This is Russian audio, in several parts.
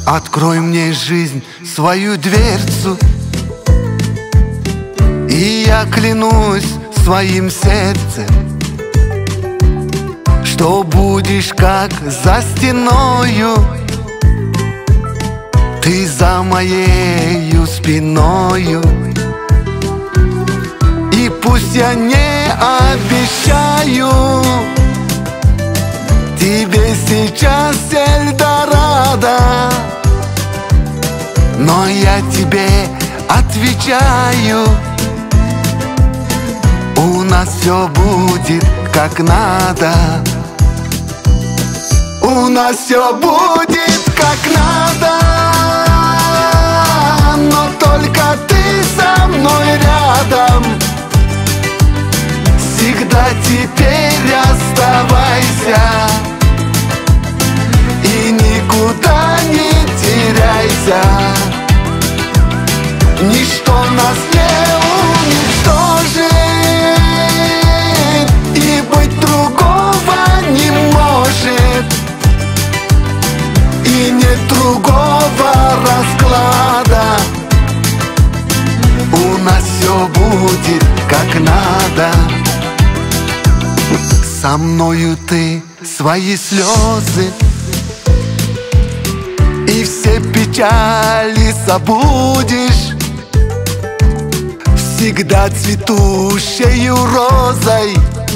Открой мне, жизнь, свою дверцу, и я клянусь своим сердцем, что будешь как за стеною, ты за моею спиною. И пусть я не обещаю тебе сейчас Эльдорадо, но я тебе отвечаю, у нас все будет как надо. У нас все будет как надо, но только ты со мной рядом. Всегда теперь оставайся и никуда не теряйся. Ничто нас не уничтожит, и быть другого не может, и нет другого расклада. У нас все будет как надо. Со мною ты свои слезы и все печали забудешь, всегда цветущею розой.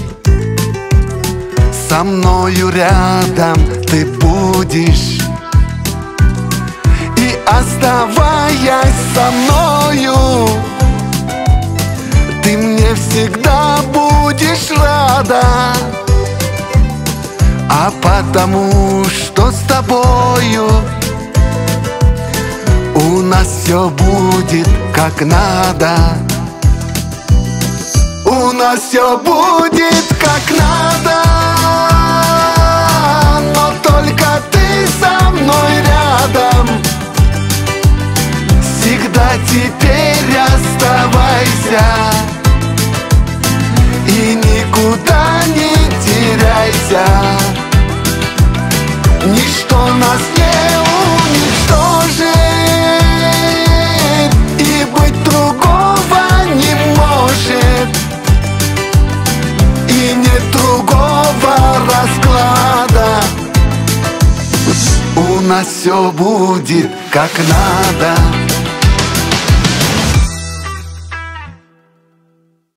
Со мною рядом ты будешь, и оставаясь со мною, ты мне всегда будешь рада. А потому что с тобою у нас все будет как надо. У нас все будет как надо, но только ты со мной рядом. Всегда теперь оставайся и никуда не теряйся. Ничто нас не уничтожит, и быть другого не может, и нет другого расклада. У нас все будет как надо.